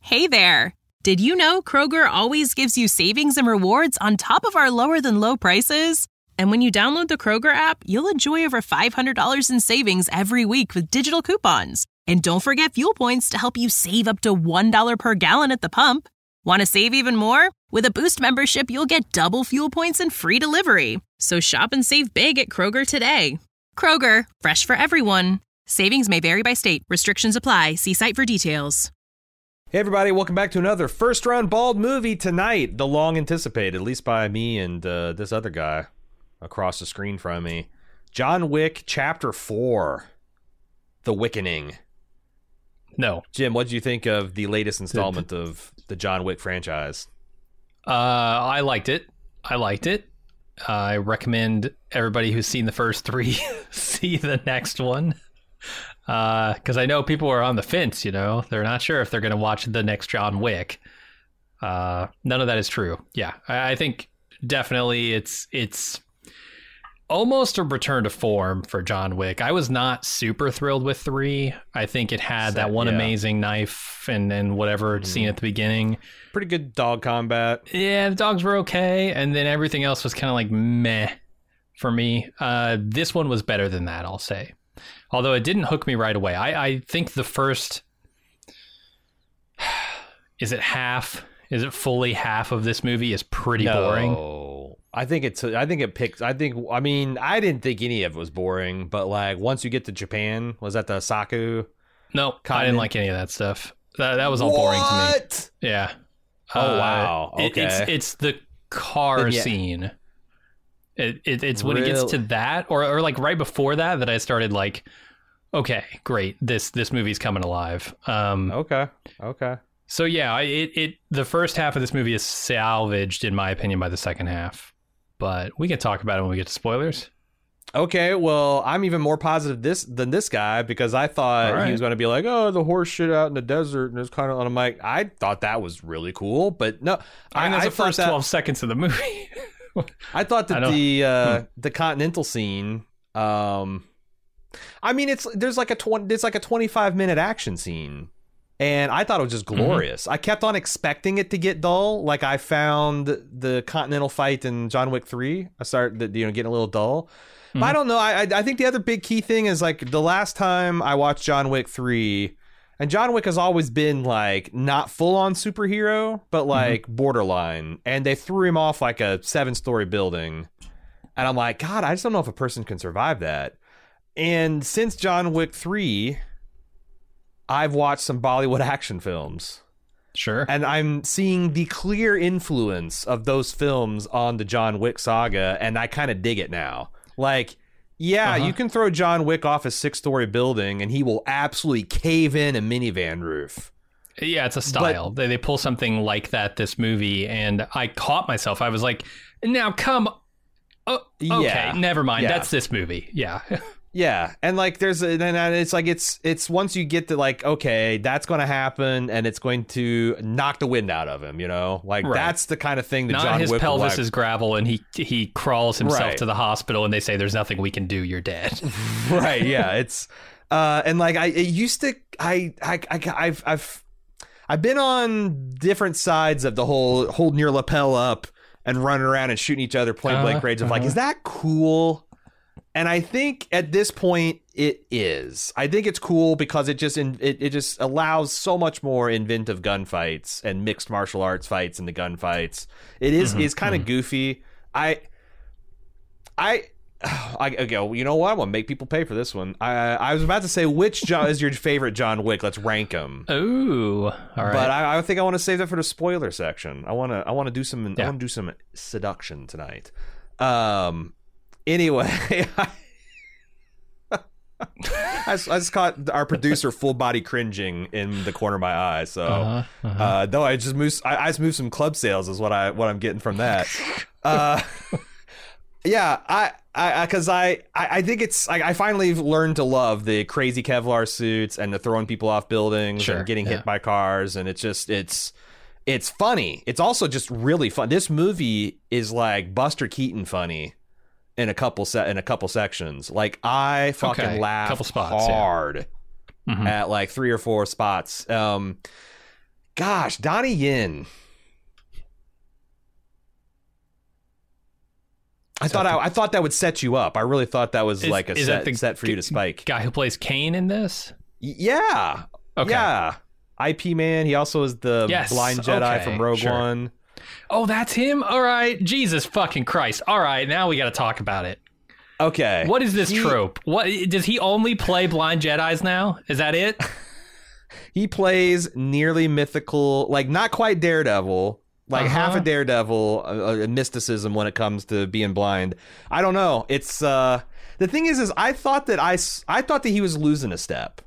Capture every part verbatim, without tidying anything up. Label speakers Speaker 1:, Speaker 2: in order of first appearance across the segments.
Speaker 1: Hey there! Did you know Kroger always gives you savings and rewards on top of our lower-than-low prices? And when you download the Kroger app, you'll enjoy over five hundred dollars in savings every week with digital coupons. And don't forget fuel points to help you save up to one dollar per gallon at the pump. Want to save even more? With a Boost membership, you'll get double fuel points and free delivery. So shop and save big at Kroger today. Kroger, fresh for everyone. Savings may vary by state. Restrictions apply. See site for details.
Speaker 2: Hey everybody, welcome back to another First Round Bald movie tonight. The long anticipated, at least by me and uh, this other guy across the screen from me. John Wick Chapter four, The Wickening.
Speaker 3: No.
Speaker 2: Jim, what did you think of the latest installment of the John Wick franchise?
Speaker 3: Uh, I liked it. I liked it. Uh, I recommend everybody who's seen the first three see the next one. Because uh, I know people are on the fence, you know. They're not sure if they're going to watch the next John Wick. Uh, none of that is true. Yeah, I, I think definitely it's it's almost a return to form for John Wick. I was not super thrilled with three. I think it had that one yeah. amazing knife and, and whatever mm. scene at the beginning.
Speaker 2: Pretty good dog combat.
Speaker 3: Yeah, the dogs were okay. And then everything else was kind of like meh for me. Uh, this one was better than that, I'll say. Although it didn't hook me right away. I, I think the first... Is it half? Is it fully half of this movie is pretty
Speaker 2: no.
Speaker 3: boring?
Speaker 2: I think it's. I think it picks. I think. I mean, I didn't think any of it was boring, but like once you get to Japan, was that the Saku?
Speaker 3: No, continent? I didn't like any of that stuff. That that was all
Speaker 2: what?
Speaker 3: boring to me. Yeah.
Speaker 2: Oh
Speaker 3: uh,
Speaker 2: wow. Okay.
Speaker 3: It, it's it's the car yeah. scene. It, it it's when really? it gets to that, or or like right before that, that I started like, okay, great. This this movie's coming alive. Um.
Speaker 2: Okay. Okay.
Speaker 3: So yeah, it it the first half of this movie is salvaged, in my opinion, by the second half. But we can talk about it when we get to spoilers.
Speaker 2: Okay, well, I'm even more positive this than this guy because I thought right. he was going to be like, oh, the horse shit out in the desert, and it's kind of. And I'm like, I thought that was really cool, but no,
Speaker 3: I mean, that's the first that, twelve seconds of the movie.
Speaker 2: I thought that the uh, hmm. the Continental scene. Um, I mean, it's there's like a twenty, it's like a twenty-five minute action scene. And I thought it was just glorious. Mm-hmm. I kept on expecting it to get dull. Like I found the Continental fight in John Wick three. I started, you know, getting a little dull. Mm-hmm. But I don't know. I I think the other big key thing is like the last time I watched John Wick three, and John Wick has always been like not full on superhero, but like mm-hmm. borderline. And they threw him off like a seven story building. And I'm like, God, I just don't know if a person can survive that. And since John Wick three, I've watched some Bollywood action films.
Speaker 3: Sure.
Speaker 2: And I'm seeing the clear influence of those films on the John Wick saga, and I kind of dig it now. Like, yeah, uh-huh. you can throw John Wick off a six-story building, and he will absolutely cave in a minivan roof.
Speaker 3: Yeah, it's a style. But, they, they pull something like that this movie, and I caught myself. I was like, now come... Oh, okay, yeah. never mind. Yeah. That's this movie. Yeah.
Speaker 2: Yeah, and like there's a, and it's like it's it's once you get to like okay, that's going to happen and it's going to knock the wind out of him, you know, like right. that's the kind of thing that
Speaker 3: Not
Speaker 2: John
Speaker 3: his
Speaker 2: Wick
Speaker 3: pelvis
Speaker 2: like.
Speaker 3: is gravel and he he crawls himself
Speaker 2: right.
Speaker 3: to the hospital and they say there's nothing we can do, you're dead.
Speaker 2: Right? Yeah, it's uh and like I it used to I I, I I've I've I've been on different sides of the whole holding your lapel up and running around and shooting each other point blank uh, range of uh-huh. like is that cool? And I think at this point it is. I think it's cool because it just it, it just allows so much more inventive gunfights and mixed martial arts fights in the gunfights. It is mm-hmm, is kind of mm-hmm. goofy. I I I okay, you know what? I want to make people pay for this one. I I was about to say which John is your favorite John Wick. Let's rank them.
Speaker 3: Ooh, all right.
Speaker 2: But I, I think I want to save that for the spoiler section. I want to I want to do some
Speaker 3: yeah.
Speaker 2: I want to do some seduction tonight. Um. Anyway, I, I just caught our producer full body cringing in the corner of my eye. So, uh-huh, uh-huh. Uh, though I just moved, I, I just moved some club sales is what I what I'm getting from that. uh, yeah, I I because I, I I think it's I, I finally learned to love the crazy Kevlar suits and the throwing people off buildings
Speaker 3: sure,
Speaker 2: and getting
Speaker 3: yeah.
Speaker 2: hit by cars, and it's just it's. It's funny. It's also just really fun. This movie is like Buster Keaton funny. In a couple set in a couple sections, like I fucking
Speaker 3: okay.
Speaker 2: laughed
Speaker 3: couple spots,
Speaker 2: hard
Speaker 3: yeah. mm-hmm.
Speaker 2: at like three or four spots. Um, Gosh, Donnie Yen. I
Speaker 3: Is
Speaker 2: thought
Speaker 3: the,
Speaker 2: I, I thought that would set you up. I really thought that was
Speaker 3: is,
Speaker 2: like a
Speaker 3: is
Speaker 2: set,
Speaker 3: that the
Speaker 2: set for you to spike.
Speaker 3: Guy who plays Kane in this?
Speaker 2: Y- yeah.
Speaker 3: Okay.
Speaker 2: Yeah. I P Man. He also is the
Speaker 3: yes.
Speaker 2: blind Jedi
Speaker 3: okay.
Speaker 2: from Rogue
Speaker 3: sure.
Speaker 2: One.
Speaker 3: Oh, that's him? All right. Jesus fucking Christ. All right. Now we got to talk about it.
Speaker 2: Okay.
Speaker 3: What is this
Speaker 2: he,
Speaker 3: trope? What does he only play blind Jedis now? Is that it?
Speaker 2: He plays nearly mythical, like not quite Daredevil. Like uh-huh. half a Daredevil, a, a mysticism when it comes to being blind. I don't know. It's uh, the thing is, is I thought that I, I thought that he was losing a step.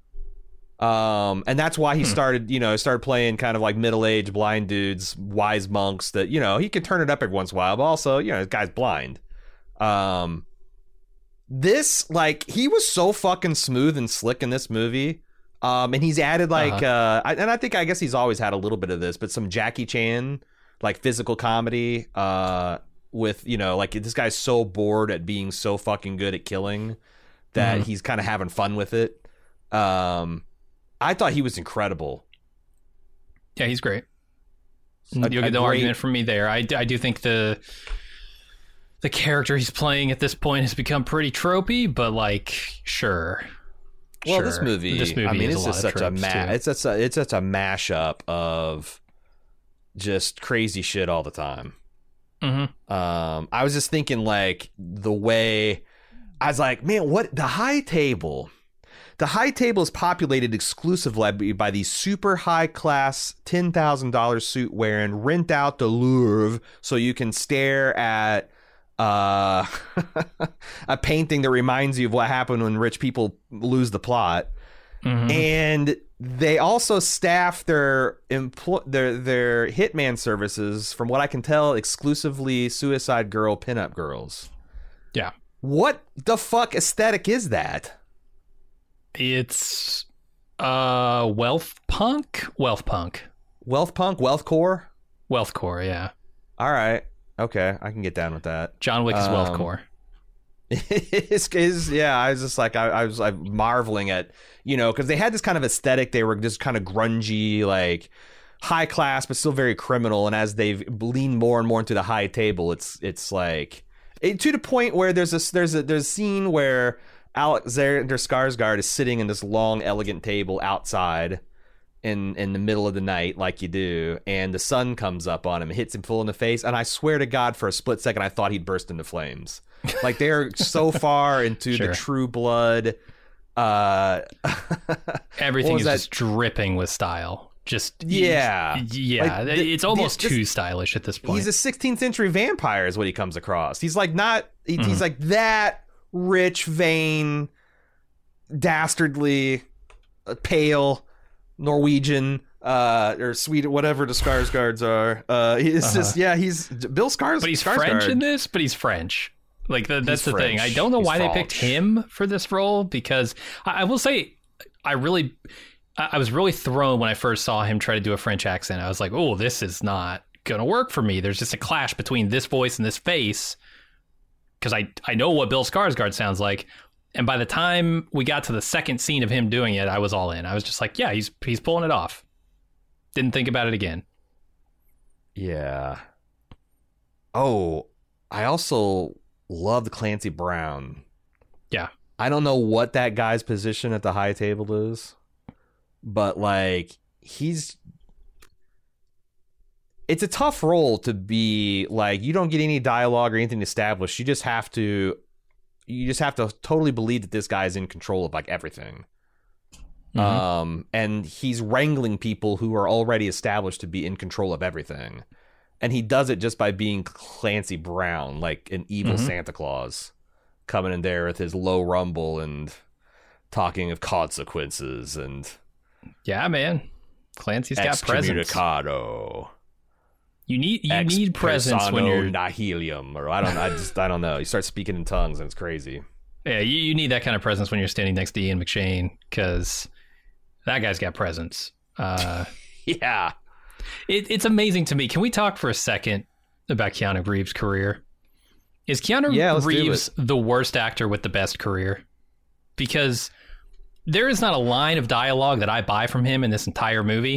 Speaker 2: Um, and that's why he hmm. started, you know, started playing kind of like middle-aged blind dudes, wise monks that, you know, he could turn it up every once in a while, but also, you know, this guy's blind. Um, this, like, he was so fucking smooth and slick in this movie. Um, and he's added like, uh-huh. uh, I, and I think, I guess he's always had a little bit of this, but some Jackie Chan, like physical comedy, uh, with, you know, like this guy's so bored at being so fucking good at killing that mm-hmm. he's kind of having fun with it. Um, I thought he was incredible.
Speaker 3: Yeah, he's great.
Speaker 2: A,
Speaker 3: You'll get no great... argument from me there. I, I do think the the character he's playing at this point has become pretty tropey, but like, sure.
Speaker 2: Well,
Speaker 3: sure.
Speaker 2: this movie,
Speaker 3: this movie
Speaker 2: I mean, it's
Speaker 3: a
Speaker 2: just such a ma- it's just a it's such a mashup of just crazy shit all the time.
Speaker 3: Mm-hmm.
Speaker 2: Um, I was just thinking, like, the way I was like, man, what the high table? The high table is populated exclusively by these super high class ten thousand dollars suit wearing, rent out the Louvre so you can stare at uh, a painting that reminds you of what happened when rich people lose the plot.
Speaker 3: Mm-hmm.
Speaker 2: And they also staff their empl- their their hitman services, from what I can tell, exclusively Suicide Girl pinup girls.
Speaker 3: Yeah.
Speaker 2: What the fuck aesthetic is that?
Speaker 3: It's uh wealth punk, wealth punk,
Speaker 2: wealth punk, wealth core,
Speaker 3: wealth core. Yeah.
Speaker 2: All right. Okay, I can get down with that.
Speaker 3: John Wick is um, wealth core.
Speaker 2: It's, it's, yeah, I was just like, I, I was like marveling at, you know, because they had this kind of aesthetic. They were just kind of grungy, like high class, but still very criminal. And as they've leaned more and more into the high table, it's it's like it, to the point where there's a there's a there's a scene where Alexander Skarsgård is sitting in this long, elegant table outside in in the middle of the night, like you do, and the sun comes up on him, hits him full in the face, and I swear to God, for a split second, I thought he'd burst into flames. Like, they're so far into
Speaker 3: sure.
Speaker 2: the True Blood. Uh,
Speaker 3: Everything is that? just dripping with style. Just
Speaker 2: yeah,
Speaker 3: yeah. Like the, it's almost the, this, too stylish at this point.
Speaker 2: He's a sixteenth century vampire, is what he comes across. He's like not. He, mm. He's like that rich, vain, dastardly, uh, pale Norwegian, uh, or Sweden, whatever the Skarsgårds are. Uh, it's uh-huh. just yeah. He's Bill Skarsgård,
Speaker 3: but he's
Speaker 2: Skarsgård.
Speaker 3: French in this. But he's French. Like the, that's
Speaker 2: he's
Speaker 3: the
Speaker 2: French.
Speaker 3: thing. I don't know
Speaker 2: he's
Speaker 3: why
Speaker 2: French.
Speaker 3: they picked him for this role, because I, I will say, I really, I was really thrown when I first saw him try to do a French accent. I was like, oh, this is not gonna work for me. There's just a clash between this voice and this face, because I I know what Bill Skarsgård sounds like. And by the time we got to the second scene of him doing it, I was all in. I was just like, yeah, he's he's pulling it off. Didn't think about it again.
Speaker 2: Yeah. Oh, I also loved Clancy Brown.
Speaker 3: Yeah.
Speaker 2: I don't know what that guy's position at the high table is, but like he's it's a tough role to be like, you don't get any dialogue or anything established. You just have to you just have to totally believe that this guy is in control of like everything. Mm-hmm. Um, and he's wrangling people who are already established to be in control of everything. And he does it just by being Clancy Brown, like an evil mm-hmm. Santa Claus, coming in there with his low rumble and talking of consequences and
Speaker 3: yeah, man, Clancy's got presence.
Speaker 2: Excommunicado.
Speaker 3: You need you Ex need presence when you're
Speaker 2: nihilium, or I don't I just I don't know. You start speaking in tongues and it's crazy.
Speaker 3: Yeah, you, you need that kind of presence when you're standing next to Ian McShane, because that guy's got presence. Uh,
Speaker 2: yeah.
Speaker 3: It, it's amazing to me. Can we talk for a second about Keanu Reeves' career? Is Keanu
Speaker 2: yeah,
Speaker 3: Reeves the worst actor with the best career? Because there is not a line of dialogue that I buy from him in this entire movie,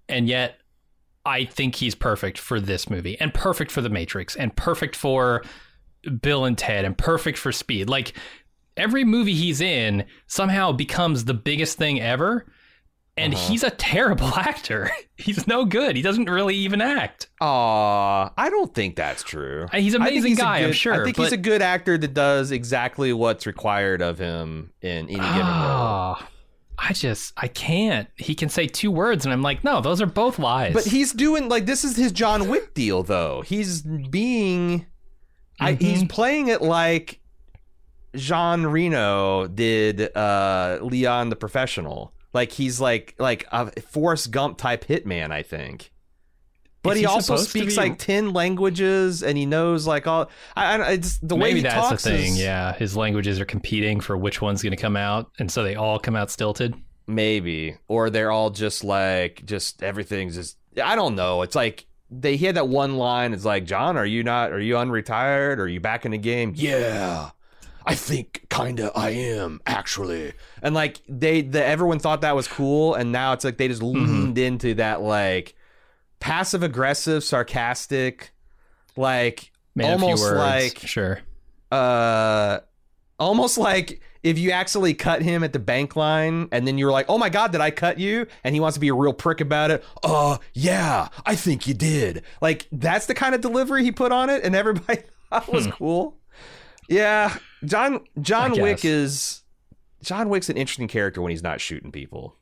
Speaker 3: and yet I think he's perfect for this movie, and perfect for The Matrix, and perfect for Bill and Ted, and perfect for Speed. Like, every movie he's in somehow becomes the biggest thing ever. And uh-huh. he's a terrible actor. He's no good. He doesn't really even act.
Speaker 2: Aw, I don't think that's true.
Speaker 3: He's an amazing
Speaker 2: he's
Speaker 3: guy,
Speaker 2: good,
Speaker 3: I'm sure.
Speaker 2: I think
Speaker 3: but...
Speaker 2: he's a good actor that does exactly what's required of him in any given
Speaker 3: oh,
Speaker 2: role.
Speaker 3: I just, I can't. He can say two words, and I'm like, no, those are both lies.
Speaker 2: But he's doing, like, this is his John Wick deal, though. He's being, mm-hmm. I, he's playing it like Jean Reno did uh, Leon the Professional. Like, he's like like a Forrest Gump type hitman, I think. But he, he also speaks be... like ten languages, and he knows like all. I, I it's the
Speaker 3: Maybe
Speaker 2: way he
Speaker 3: that's
Speaker 2: talks
Speaker 3: the thing.
Speaker 2: is,
Speaker 3: yeah, his languages are competing for which one's going to come out, and so they all come out stilted.
Speaker 2: Maybe, or they're all just like just everything's just. I don't know. It's like they he had that one line. It's like, John, are you not? Are you unretired? Are you back in the game? Yeah. I think kinda I am, actually. And like they the everyone thought that was cool, and now it's like they just leaned mm-hmm. into that like passive aggressive, sarcastic, like
Speaker 3: Made
Speaker 2: almost
Speaker 3: a few words.
Speaker 2: like
Speaker 3: sure.
Speaker 2: Uh almost like if you actually cut him at the bank line and then you're like, oh my God, did I cut you? And he wants to be a real prick about it. Uh yeah, I think you did. Like that's the kind of delivery he put on it, and everybody thought it was hmm. cool. Yeah, John John Wick is John Wick's an interesting character when he's not shooting people.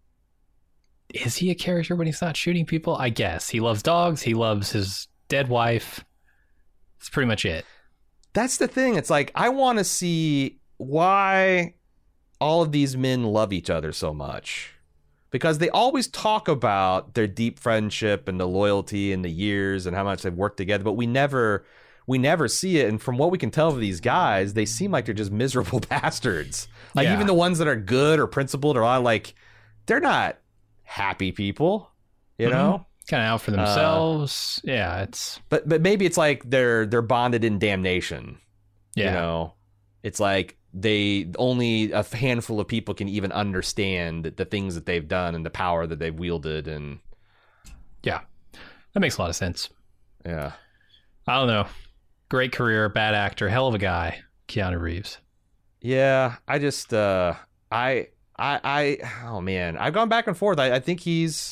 Speaker 3: Is he a character when he's not shooting people? I guess. He loves dogs, he loves his dead wife. That's pretty much it.
Speaker 2: That's the thing. It's like I want to see why all of these men love each other so much. Because they always talk about their deep friendship and the loyalty and the years and how much they've worked together, but we never We never see it, and from what we can tell of these guys, they seem like they're just miserable bastards. Like, yeah. even the ones that are good or principled or all, like, they're not happy people, you mm-hmm. know?
Speaker 3: Kind of out for themselves. Uh, yeah, it's...
Speaker 2: But but maybe it's like they're they're bonded in damnation.
Speaker 3: Yeah.
Speaker 2: You know? It's like they only a handful of people can even understand the things that they've done and the power that they've wielded. And
Speaker 3: yeah, that makes a lot of sense.
Speaker 2: Yeah.
Speaker 3: I don't know. Great career, bad actor, hell of a guy, Keanu Reeves.
Speaker 2: Yeah, I just, uh, I, I, I, oh man, I've gone back and forth. I, I think he's,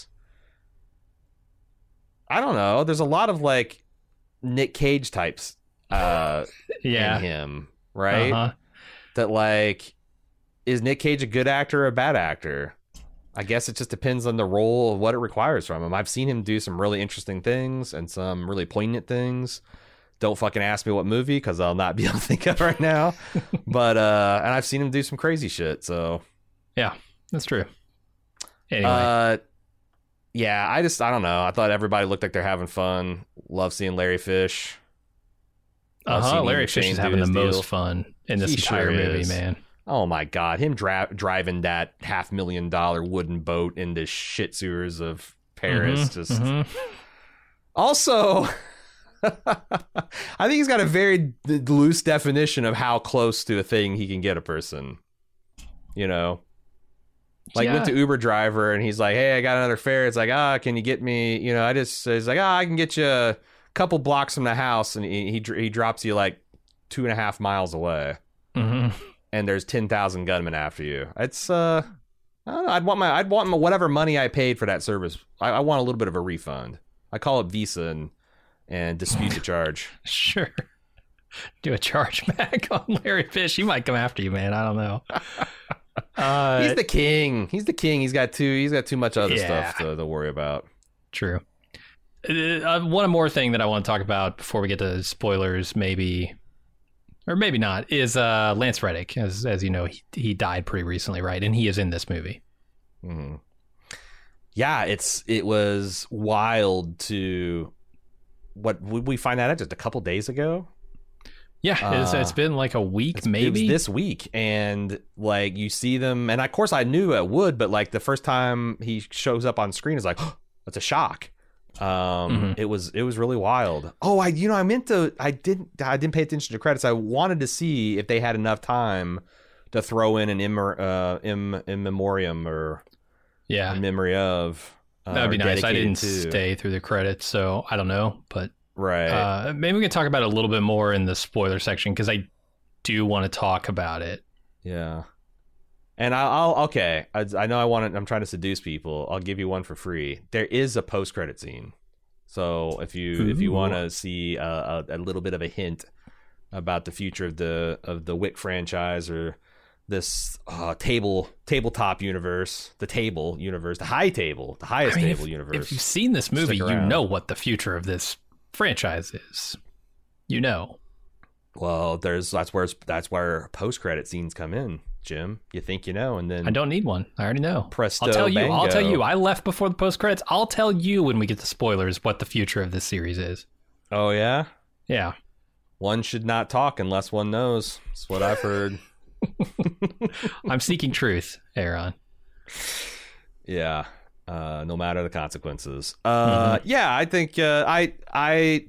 Speaker 2: I don't know. There's a lot of like Nick Cage types, uh,
Speaker 3: yeah.
Speaker 2: in him, right?
Speaker 3: Uh-huh.
Speaker 2: That like, is Nick Cage a good actor or a bad actor? I guess it just depends on the role of what it requires from him. I've seen him do some really interesting things and some really poignant things. Don't fucking ask me what movie, because I'll not be able to think of right now. But, uh, and I've seen him do some crazy shit, so.
Speaker 3: Yeah, that's true. Anyway.
Speaker 2: Uh, yeah, I just, I don't know. I thought everybody looked like they're having fun. Love seeing Larry Fish.
Speaker 3: Uh-huh, Larry Fish is having the deal. most fun in this
Speaker 2: he
Speaker 3: entire
Speaker 2: sure
Speaker 3: movie,
Speaker 2: is.
Speaker 3: man.
Speaker 2: Oh my God, him dra- driving that half million dollar wooden boat into shit sewers of Paris.
Speaker 3: Mm-hmm,
Speaker 2: just
Speaker 3: mm-hmm.
Speaker 2: Also... I think he's got a very d- loose definition of how close to a thing he can get a person. You know, like
Speaker 3: yeah.
Speaker 2: went to Uber driver and he's like, "Hey, I got another fare." It's like, "Ah, can you get me?" You know, I just he's like, "Ah, I can get you a couple blocks from the house," and he he, he drops you like two and a half miles away,
Speaker 3: mm-hmm.
Speaker 2: and there's ten thousand gunmen after you. It's uh, I don't know. I'd want my I'd want my, whatever money I paid for that service. I, I want a little bit of a refund. I call it Visa and. And dispute the charge.
Speaker 3: Sure. Do a charge back on Larry Fish. He might come after you, man. I don't know. Uh,
Speaker 2: he's the king. He's the king. He's got too. He's got too much other
Speaker 3: yeah.
Speaker 2: stuff to, to worry about.
Speaker 3: True. Uh, one more thing that I want to talk about before we get to spoilers, maybe, or maybe not, is uh, Lance Reddick. As as you know, he he died pretty recently, right? And he is in this movie.
Speaker 2: Mm-hmm. Yeah, it's it was wild to. What would we find that out just a couple days ago?
Speaker 3: Yeah, uh, it's, it's been like a week, maybe
Speaker 2: it was this week, and like you see them, and of course I knew it would, but like the first time he shows up on screen, it's like oh, it's a shock. Um, mm-hmm. It was it was really wild. Oh, I you know I meant to I didn't I didn't pay attention to credits. I wanted to see if they had enough time to throw in an im uh, im in memoriam or
Speaker 3: yeah
Speaker 2: in memory of. Uh,
Speaker 3: That'd be nice. I didn't
Speaker 2: to.
Speaker 3: stay through the credits, so I don't know. But
Speaker 2: right,
Speaker 3: uh, maybe we can talk about it a little bit more in the spoiler section because I do want to talk about it.
Speaker 2: Yeah, and I'll, I'll okay. I, I know I want to. I'm trying to seduce people. I'll give you one for free. There is a post credit scene, so if you Ooh. if you want to see a, a, a little bit of a hint about the future of the of the Wick franchise or this uh, table tabletop universe, the table universe, the high table, the highest I mean, table
Speaker 3: if,
Speaker 2: universe.
Speaker 3: If you've seen this movie, you know what the future of this franchise is. You know.
Speaker 2: Well, there's that's where that's where post credit scenes come in, Jim. You think you know, and then
Speaker 3: I don't need one. I already know.
Speaker 2: Presto,
Speaker 3: I'll tell you.
Speaker 2: bango.
Speaker 3: I'll tell you. I left before the post credits. I'll tell you when we get to spoilers what the future of this series is.
Speaker 2: Oh yeah,
Speaker 3: yeah.
Speaker 2: One should not talk unless one knows. That's what I've heard.
Speaker 3: I'm seeking truth, Aaron.
Speaker 2: Yeah, uh, no matter the consequences. Uh, mm-hmm. Yeah, I think uh, I I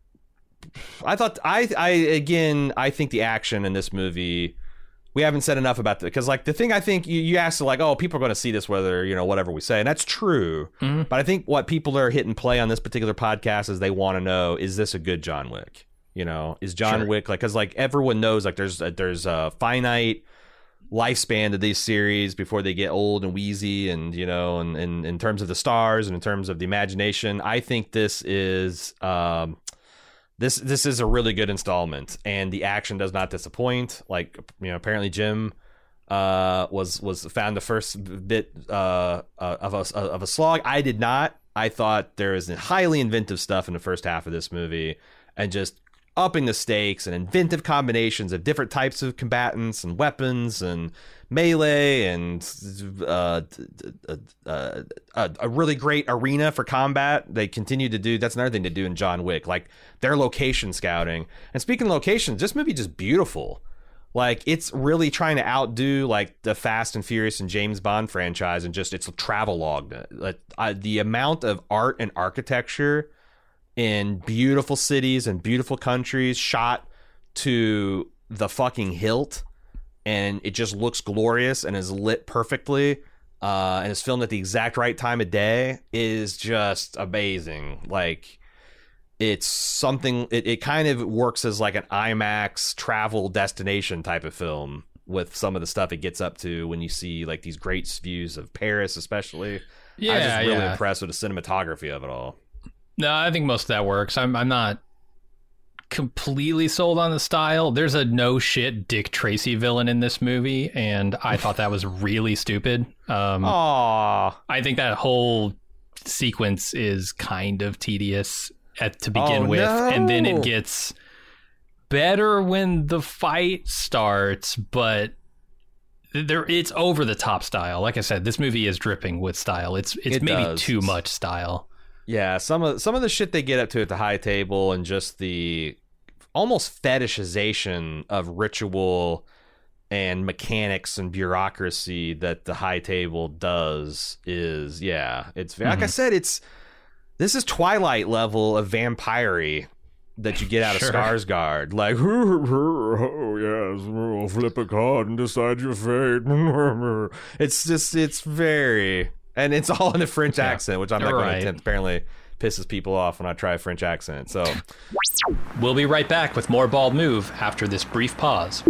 Speaker 2: I thought I I again I think the action in this movie, we haven't said enough about that because like the thing I think you, you asked like, oh, people are going to see this whether you know whatever we say, and that's true. Mm-hmm. But I think what people are hitting play on this particular podcast is they want to know, is this a good John Wick? You know, is John sure. Wick like, because like everyone knows like there's a, there's a finite lifespan to these series before they get old and wheezy, and you know, and, and in terms of the stars and in terms of the imagination, I think this is um this this is a really good installment, and the action does not disappoint. Like you know, apparently Jim uh was was found the first bit uh, uh of a of a slog. I did not. I thought there is highly inventive stuff in the first half of this movie, and just upping the stakes and inventive combinations of different types of combatants and weapons and melee and uh, uh, uh, a really great arena for combat. They continue to do, that's another thing to do in John Wick, like their location scouting. And speaking of locations, this movie just beautiful. Like it's really trying to outdo like the Fast and Furious and James Bond franchise, and just it's a travelogue. Like uh, the amount of art and architecture in beautiful cities and beautiful countries shot to the fucking hilt, and it just looks glorious and is lit perfectly, uh, and is filmed at the exact right time of day, is just amazing. Like it's something, it, it kind of works as like an IMAX travel destination type of film with some of the stuff it gets up to when you see like these great views of Paris, especially. Yeah, I was just really yeah. impressed with the cinematography of it all.
Speaker 3: No, I think most of that works. I'm I'm not completely sold on the style. There's a no shit Dick Tracy villain in this movie, and I thought that was really stupid. Um,
Speaker 2: Aww.
Speaker 3: I think that whole sequence is kind of tedious at to begin
Speaker 2: oh,
Speaker 3: with,
Speaker 2: no.
Speaker 3: and then it gets better when the fight starts, but there it's over the top style. Like I said, this movie is dripping with style. It's it's
Speaker 2: it
Speaker 3: maybe
Speaker 2: does.
Speaker 3: too much style.
Speaker 2: Yeah, some of some of the shit they get up to at the high table, and just the almost fetishization of ritual and mechanics and bureaucracy that the high table does is, yeah, it's mm-hmm. like I said, it's this is Twilight level of vampire-y that you get out
Speaker 3: sure.
Speaker 2: of Skarsgård. Like, oh yes, we'll flip a card and decide your fate. It's just, it's very... And it's all in a French yeah. accent, which I'm not going right. to attempt. Apparently pisses people off when I try a French accent. So
Speaker 3: we'll be right back with more Bald Move after this brief pause.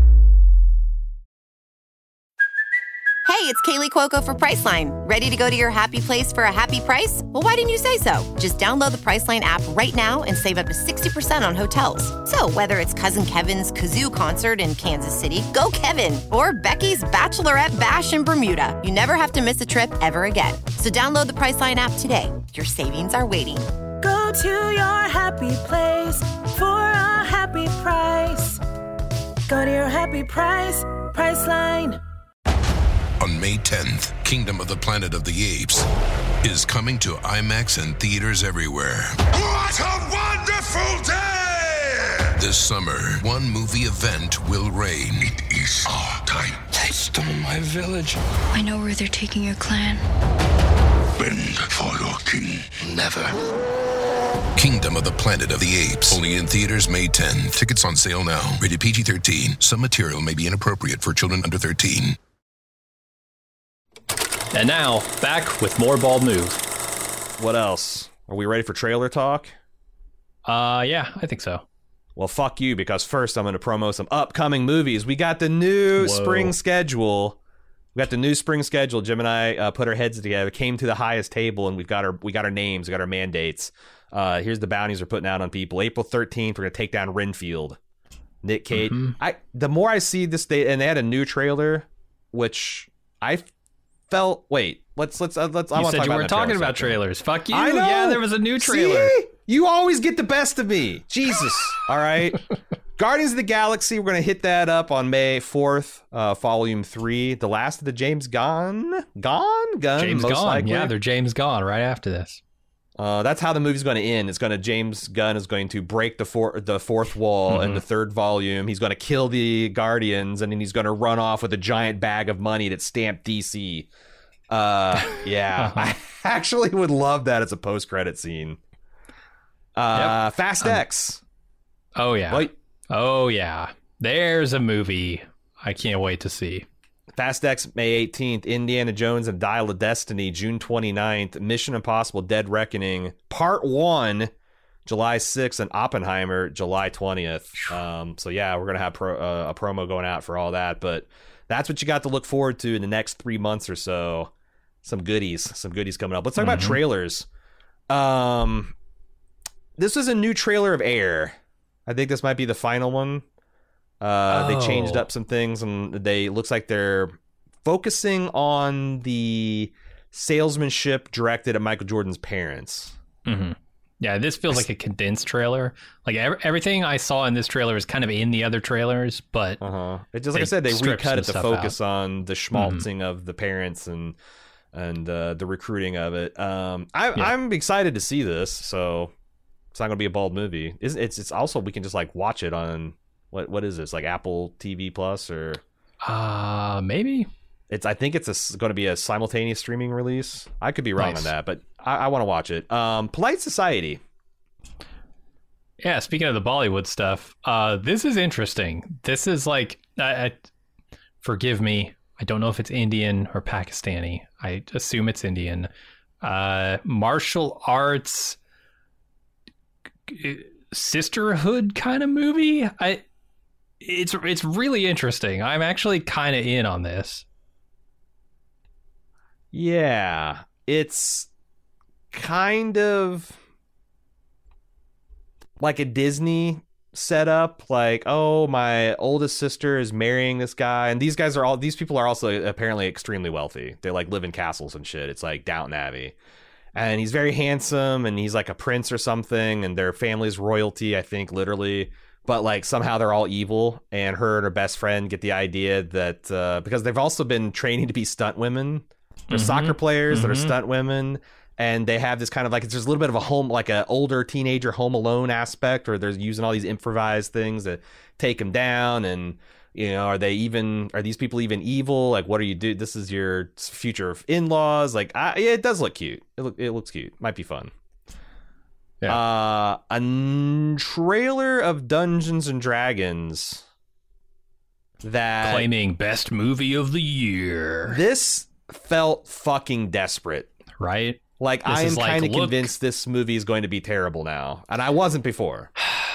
Speaker 4: Hey, it's Kaylee Cuoco for Priceline. Ready to go to your happy place for a happy price? Well, why didn't you say so? Just download the Priceline app right now and save up to sixty percent on hotels. So whether it's Cousin Kevin's Kazoo Concert in Kansas City, go Kevin, or Becky's Bachelorette Bash in Bermuda, you never have to miss a trip ever again. So download the Priceline app today. Your savings are waiting.
Speaker 5: Go to your happy place for a happy price. Go to your happy price, Priceline.
Speaker 6: On May tenth, Kingdom of the Planet of the Apes is coming to IMAX and theaters everywhere.
Speaker 7: What a wonderful day!
Speaker 6: This summer, one movie event will reign.
Speaker 7: It is our time.
Speaker 8: They stole my village. I know where they're taking your clan.
Speaker 7: Bend for your king.
Speaker 8: Never.
Speaker 6: Kingdom of the Planet of the Apes. Only in theaters May tenth. Tickets on sale now. Rated P G thirteen. Some material may be inappropriate for children under thirteen.
Speaker 3: And now, back with more Bald Move.
Speaker 2: What else? Are we ready for trailer talk?
Speaker 3: Uh, yeah, I think so.
Speaker 2: Well, fuck you, because first I'm going to promo some upcoming movies. We got the new
Speaker 3: Whoa.
Speaker 2: spring schedule. We got the new spring schedule. Jim and I uh, put our heads together, came to the highest table, and we've got our we got our names, we got our mandates. Uh, here's the bounties we're putting out on people. April thirteenth, we're going to take down Renfield. Nick Cage. Mm-hmm. I the more I see this, they and they had a new trailer, which I felt. Wait, let's let's uh, let's.
Speaker 3: You
Speaker 2: I want
Speaker 3: said
Speaker 2: to talk
Speaker 3: you
Speaker 2: about
Speaker 3: weren't talking about
Speaker 2: trailer
Speaker 3: trailers. Fuck you.
Speaker 2: I know.
Speaker 3: Yeah, there was a new trailer.
Speaker 2: See? You always get the best of me. Jesus. All right. Guardians of the Galaxy. We're gonna hit that up on May fourth. Uh, volume three. The last of the James Gunn. Gone. Gunn.
Speaker 3: James
Speaker 2: most
Speaker 3: Gunn.
Speaker 2: likely.
Speaker 3: Yeah, they're James Gunn right after this.
Speaker 2: Uh, that's how the movie's going to end. It's going to James Gunn is going to break the four, the fourth wall mm-hmm. in the third volume. He's going to kill the Guardians, and then he's going to run off with a giant bag of money that's stamped D C. Uh, yeah, uh-huh. I actually would love that as a post-credit scene. Uh, yep. Fast um, X.
Speaker 3: Oh yeah.
Speaker 2: Wait.
Speaker 3: Oh yeah. There's a movie I can't wait to see.
Speaker 2: Fast X, May eighteenth, Indiana Jones and Dial of Destiny, June twenty-ninth, Mission Impossible Dead Reckoning, Part one, July sixth, and Oppenheimer, July twentieth. Um, so yeah, we're going to have pro, uh, a promo going out for all that, but that's what you got to look forward to in the next three months or so. Some goodies, some goodies coming up. Let's talk mm-hmm. about trailers. Um, this is a new trailer of Air. I think this might be the final one. Uh, oh. They changed up some things, and they looks like they're focusing on the salesmanship directed at Michael Jordan's parents.
Speaker 3: Mm-hmm. Yeah, this feels like a condensed trailer. Like every, everything I saw in this trailer is kind of in the other trailers, but
Speaker 2: uh-huh. It's just like I said, they recut it to focus out. on the schmaltzing mm-hmm. of the parents and and uh, the recruiting of it. Um, I, yeah. I'm excited to see this, so it's not going to be a bald movie. It's, it's it's also we can just like watch it on. What what is this, like Apple T V Plus or?
Speaker 3: Uh maybe.
Speaker 2: It's I think it's a, going to be a simultaneous streaming release. I could be wrong nice. on that, but I, I want to watch it. Um, Polite Society.
Speaker 3: Yeah, speaking of the Bollywood stuff, uh, this is interesting. This is like, I, I, forgive me, I don't know if it's Indian or Pakistani. I assume it's Indian. Uh, martial arts sisterhood kind of movie. I. It's it's really interesting. I'm actually kind of in on this.
Speaker 2: Yeah, it's kind of like a Disney setup. Like, oh, my oldest sister is marrying this guy, and these guys are all these people are also apparently extremely wealthy. They like live in castles and shit. It's like Downton Abbey, and he's very handsome, and he's like a prince or something, and their family's royalty, I think, literally. But like somehow they're all evil, and her and her best friend get the idea that uh, because they've also been training to be stunt women, they're mm-hmm. soccer players mm-hmm. that are stunt women, and they have this kind of like there's a little bit of a home like an older teenager Home Alone aspect, or they're using all these improvised things to take them down, and you know, are they even are these people even evil? Like, what are you do? This is your future in-laws. Like, I, yeah, it does look cute. It look it looks cute. Might be fun. Yeah. Uh, a n- trailer of Dungeons and Dragons that
Speaker 3: claiming best movie of the year.
Speaker 2: This felt fucking desperate,
Speaker 3: right?
Speaker 2: Like this I am kind of like, convinced this movie is going to be terrible now, and I wasn't before.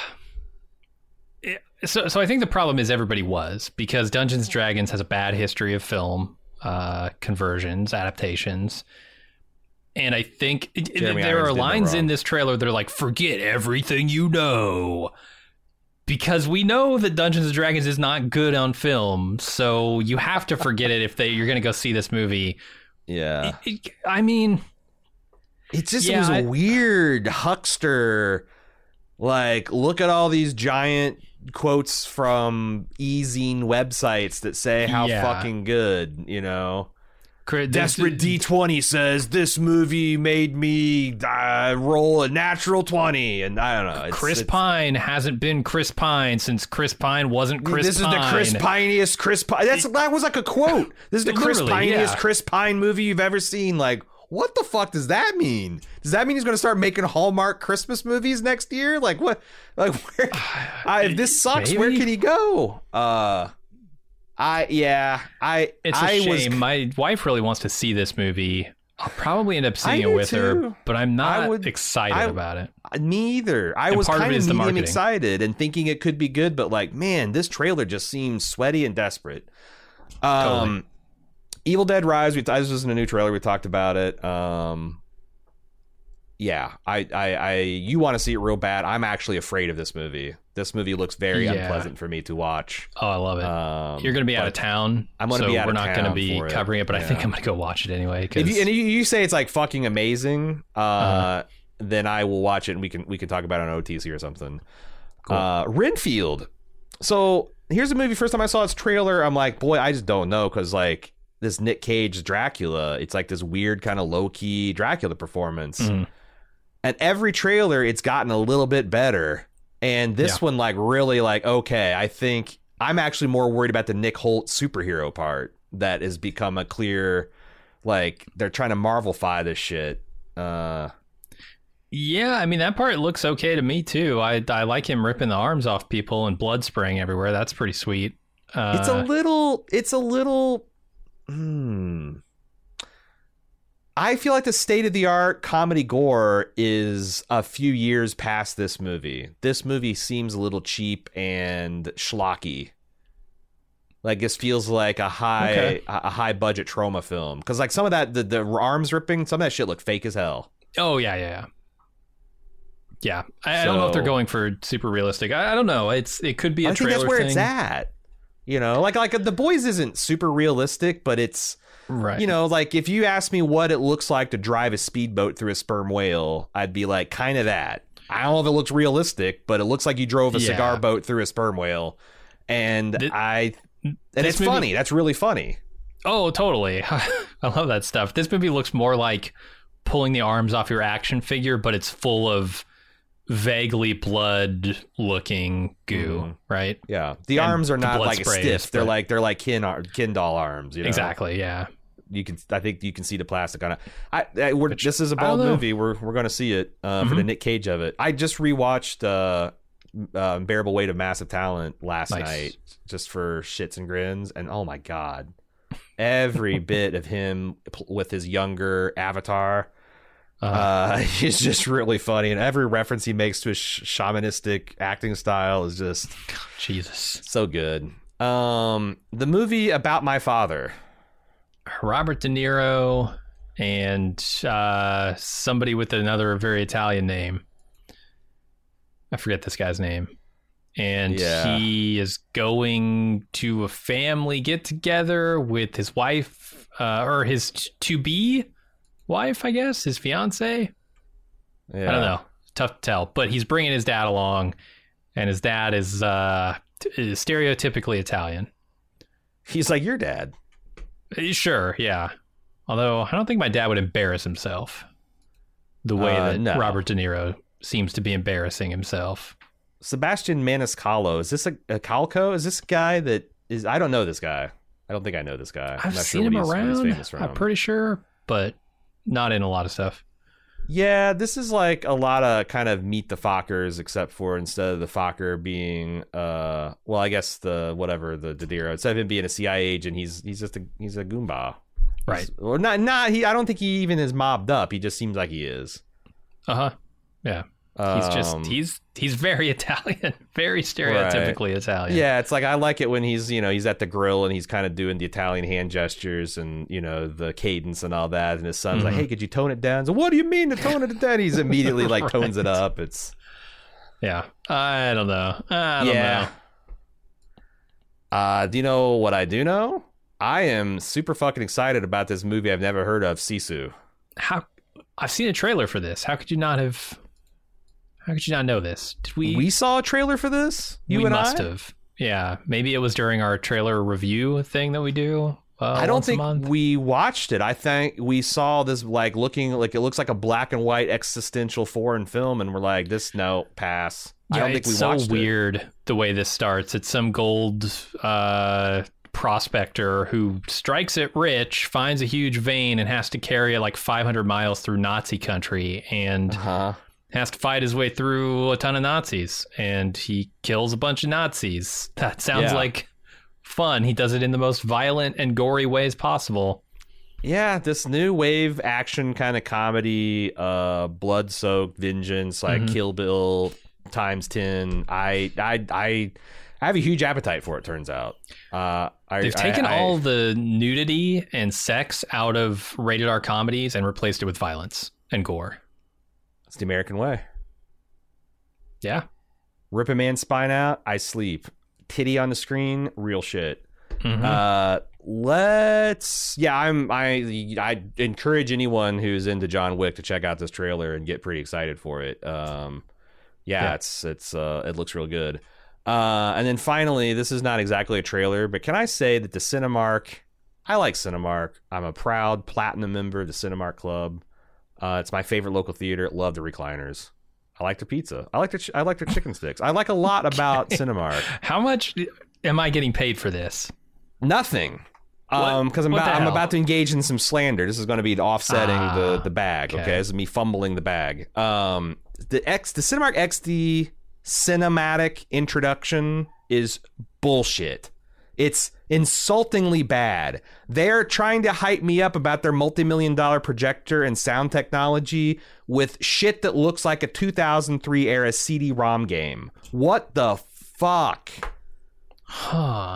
Speaker 3: so, so I think the problem is everybody was because Dungeons and Dragons has a bad history of film uh, conversions, adaptations. And I think Jeremy there Irons are lines in this trailer that are like, forget everything you know. Because we know that Dungeons and Dragons is not good on film. So you have to forget it if they, you're going to go see this movie.
Speaker 2: Yeah.
Speaker 3: It, it, I mean.
Speaker 2: It just
Speaker 3: yeah,
Speaker 2: was a
Speaker 3: I,
Speaker 2: weird huckster. Like, look at all these giant quotes from e-zine websites that say how yeah. fucking good, you know. Desperate D twenty says this movie made me uh, roll a natural twenty, and I don't know. It's,
Speaker 3: Chris
Speaker 2: it's,
Speaker 3: Pine hasn't been Chris Pine since Chris Pine wasn't Chris
Speaker 2: this
Speaker 3: Pine.
Speaker 2: This is the Chris Pine-iest Chris Pine. That's that was like a quote. This is the Chris Pine-iest yeah. Chris Pine movie you've ever seen. Like, what the fuck does that mean? Does that mean he's going to start making Hallmark Christmas movies next year? Like what? Like where? uh, if this sucks, Maybe? where can he go? Uh. I yeah I
Speaker 3: it's a
Speaker 2: I
Speaker 3: shame.
Speaker 2: Was...
Speaker 3: My wife really wants to see this movie. I'll probably end up seeing it with too. her, but I'm not would, excited I, about it.
Speaker 2: Me either. I and was kind of medium excited and thinking it could be good, but like, man, this trailer just seems sweaty and desperate. Um, totally. Evil Dead Rise. We this was in a new trailer. We talked about it. Um, yeah, I, I, I you want to see it real bad. I'm actually afraid of this movie. This movie looks very yeah. unpleasant for me to watch.
Speaker 3: Oh, I love it. Um, You're going to be out of town.
Speaker 2: I'm going to
Speaker 3: so
Speaker 2: be out
Speaker 3: of
Speaker 2: town.
Speaker 3: We're not going to be covering it, it but yeah. I think I'm going to go watch it anyway. If
Speaker 2: you, and you, you say it's like fucking amazing, uh, uh-huh. then I will watch it and we can we can talk about it on O T C or something. Cool. Uh, Renfield. So here's a movie. First time I saw its trailer, I'm like, boy, I just don't know because like this Nick Cage Dracula, it's like this weird kind of low key Dracula performance, mm. and every trailer it's gotten a little bit better. And this yeah. one, like, really, like, okay, I think I'm actually more worried about the Nick Holt superhero part that has become a clear, like, they're trying to Marvel-fy this shit. Uh,
Speaker 3: yeah, I mean, that part looks okay to me, too. I, I like him ripping the arms off people and blood spraying everywhere. That's pretty sweet. Uh,
Speaker 2: it's a little, it's a little, hmm... I feel like the state-of-the-art comedy gore is a few years past this movie. This movie seems a little cheap and schlocky. Like, this feels like a high okay. a high-budget trauma film. Because, like, some of that, the, the arms ripping, some of that shit looked fake as hell.
Speaker 3: Oh, yeah, yeah, yeah. Yeah, I, so, I don't know if they're going for super realistic. I, I don't know. It's It could be a
Speaker 2: I
Speaker 3: trailer
Speaker 2: think that's where
Speaker 3: thing.
Speaker 2: it's at. You know, like, like The Boys isn't super realistic, but it's...
Speaker 3: Right.
Speaker 2: You know, like if you ask me what it looks like to drive a speedboat through a sperm whale, I'd be like, kind of that. I don't know if it looks realistic, but it looks like you drove a yeah. cigar boat through a sperm whale. And this, I, and it's movie, funny. That's really funny.
Speaker 3: Oh, totally. I love that stuff. This movie looks more like pulling the arms off your action figure, but it's full of vaguely blood looking goo, mm. right?
Speaker 2: Yeah. The and arms are not like sprays, stiff. They're like they're like kin kin doll arms, you know?
Speaker 3: Exactly, yeah.
Speaker 2: You can I think you can see the plastic on it. I, I we're, Which, this is a bold movie. We're we're going to see it uh, mm-hmm. for the Nick Cage of it. I just rewatched uh, uh Unbearable Weight of Massive Talent last nice. night just for shits and grins, and oh my god. Every bit of him with his younger avatar Uh, he's just really funny, and every reference he makes to his sh- shamanistic acting style is just
Speaker 3: Jesus,
Speaker 2: so good. Um, the movie About My Father,
Speaker 3: Robert De Niro, and uh, somebody with another very Italian name. I forget this guy's name, and yeah. he is going to a family get together with his wife, uh, or his to be. wife, I guess, his fiance. Yeah. I don't know. Tough to tell. But he's bringing his dad along, and his dad is, uh, t- is stereotypically Italian.
Speaker 2: He's like your dad.
Speaker 3: Sure, yeah. Although I don't think my dad would embarrass himself the way uh, that no. Robert De Niro seems to be embarrassing himself.
Speaker 2: Sebastian Maniscalco. Is this a, a Calco? Is this a guy that is... I don't know this guy. I don't think I know this guy.
Speaker 3: I've
Speaker 2: I'm not
Speaker 3: seen
Speaker 2: sure
Speaker 3: him
Speaker 2: what he's,
Speaker 3: around.
Speaker 2: What he's famous from.
Speaker 3: I'm pretty sure, but... not in a lot of stuff.
Speaker 2: Yeah, this is like a lot of kind of Meet the Fockers, except for instead of the Fokker being, uh, well, I guess the whatever the De Niro, instead of him being a C I A agent, he's he's just a he's a Goomba,
Speaker 3: right?
Speaker 2: He's, or not not he. I don't think he even is mobbed up. He just seems like he is.
Speaker 3: Uh huh. Yeah. He's just um, he's he's very Italian, very stereotypically right. Italian.
Speaker 2: Yeah, it's like I like it when he's you know he's at the grill and he's kind of doing the Italian hand gestures and you know the cadence and all that, and his son's mm-hmm. like, "Hey, could you tone it down?" So, what do you mean to tone it down? He's immediately like right. tones it up. It's
Speaker 3: yeah, I don't know. I don't
Speaker 2: yeah. know. Uh, do you know what I do know? I am super fucking excited about this movie I've never heard of, Sisu.
Speaker 3: How I've seen a trailer for this. How could you not have? How could you not know this? Did we?
Speaker 2: We saw a trailer for this. You
Speaker 3: we
Speaker 2: and
Speaker 3: must
Speaker 2: I?
Speaker 3: have. Yeah, maybe it was during our trailer review thing that we do. Uh,
Speaker 2: I don't
Speaker 3: once
Speaker 2: think
Speaker 3: a month.
Speaker 2: we watched it. I think we saw this like looking like it looks like a black and white existential foreign film, and we're like, this no pass.
Speaker 3: Yeah,
Speaker 2: I don't think
Speaker 3: it's
Speaker 2: we
Speaker 3: so
Speaker 2: watched
Speaker 3: weird
Speaker 2: it.
Speaker 3: The way this starts. It's some gold uh, prospector who strikes it rich, finds a huge vein, and has to carry it like five hundred miles through Nazi country, and.
Speaker 2: Uh-huh.
Speaker 3: Has to fight his way through a ton of Nazis, and he kills a bunch of Nazis. That sounds yeah. like fun. He does it in the most violent and gory ways possible.
Speaker 2: yeah, this new wave action kind of comedy, uh, blood-soaked vengeance, like mm-hmm. Kill Bill times ten. I, I, I, I have a huge appetite for it. Turns out, uh, I,
Speaker 3: they've taken
Speaker 2: I,
Speaker 3: all
Speaker 2: I,
Speaker 3: the nudity and sex out of rated R comedies and replaced it with violence and gore.
Speaker 2: It's the American way.
Speaker 3: Yeah,
Speaker 2: rip a man's spine out, I sleep. Titty on the screen, real shit.
Speaker 3: Mm-hmm.
Speaker 2: Uh, let's yeah i'm i i encourage anyone who's into John Wick to check out this trailer and get pretty excited for it. um yeah, yeah. it's it's uh it looks real good. Uh and then finally, this is not exactly a trailer, but can I say that the Cinemark, I like Cinemark. I'm a proud platinum member of the Cinemark Club. Uh it's my favorite local theater. Love the recliners. I like their pizza. I like their I like their chicken sticks. I like a lot okay. about Cinemark.
Speaker 3: How much am I getting paid for this?
Speaker 2: Nothing. Um, because I'm about I'm about to engage in some slander. This is going to be offsetting ah, the the bag. Okay. okay, this is me fumbling the bag. Um, the X the Cinemark X D cinematic introduction is bullshit. It's insultingly bad. They're trying to hype me up about their multi-million dollar projector and sound technology with shit that looks like a two thousand three era C D ROM game. What the fuck?
Speaker 3: Huh.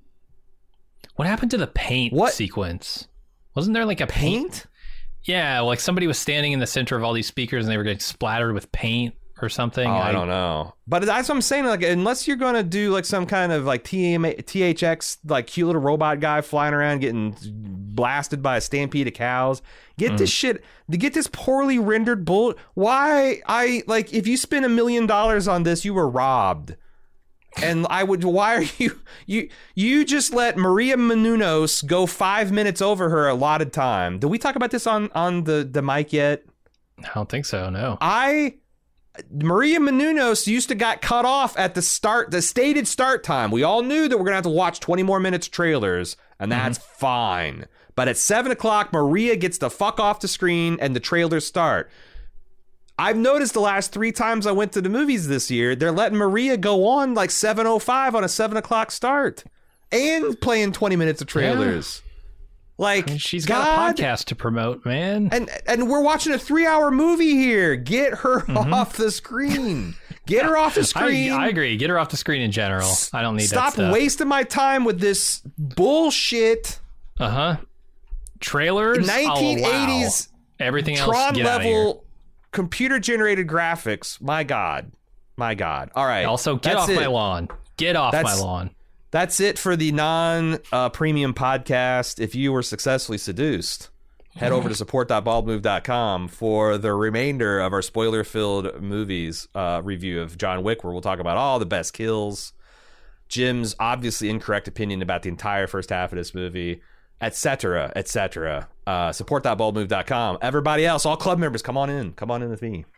Speaker 3: What happened to the paint what? sequence? Wasn't there like a paint? paint? Yeah, like somebody was standing in the center of all these speakers and they were getting splattered with paint or something.
Speaker 2: Oh, I, I don't know. But that's what I'm saying. Like, unless you're going to do like some kind of like T H X, like cute little robot guy flying around getting blasted by a stampede of cows, get mm. this shit, to get this poorly rendered bull. Why? I like, if you spend a million dollars on this, you were robbed. And I would, why are you, you, you just let Maria Menounos go five minutes over her allotted time. Did we talk about this on, on the, the mic yet?
Speaker 3: I don't think so, no.
Speaker 2: I, Maria Menounos used to got cut off at the start, the stated start time. We all knew that we're going to have to watch twenty more minutes trailers, and that's mm-hmm. fine. But at seven o'clock, Maria gets the fuck off the screen and the trailers start. I've noticed the last three times I went to the movies this year, they're letting Maria go on like seven oh five on a seven o'clock start and playing twenty minutes of trailers. Yeah. Like,
Speaker 3: I mean, she's
Speaker 2: God.
Speaker 3: got a podcast to promote, man.
Speaker 2: And and we're watching a three hour movie here. Get her mm-hmm. off the screen. Get her off the screen.
Speaker 3: I, I agree. Get her off the screen in general. I don't need
Speaker 2: Stop
Speaker 3: that stuff.
Speaker 2: wasting my time with this bullshit.
Speaker 3: Uh-huh. Trailers?
Speaker 2: nineteen eighties
Speaker 3: oh, wow. Everything else,
Speaker 2: Tron
Speaker 3: get
Speaker 2: level computer-generated graphics. My God. My God. All right.
Speaker 3: Also, get
Speaker 2: That's
Speaker 3: off
Speaker 2: it.
Speaker 3: my lawn. Get off
Speaker 2: That's,
Speaker 3: my lawn.
Speaker 2: That's it for the non-premium uh, podcast. If you were successfully seduced, head over to support dot bald move dot com for the remainder of our spoiler-filled movies uh, review of John Wick, where we'll talk about all the best kills, Jim's obviously incorrect opinion about the entire first half of this movie, et cetera, et cetera. Uh, support dot bald move dot com. Everybody else, all club members, come on in. Come on in with me.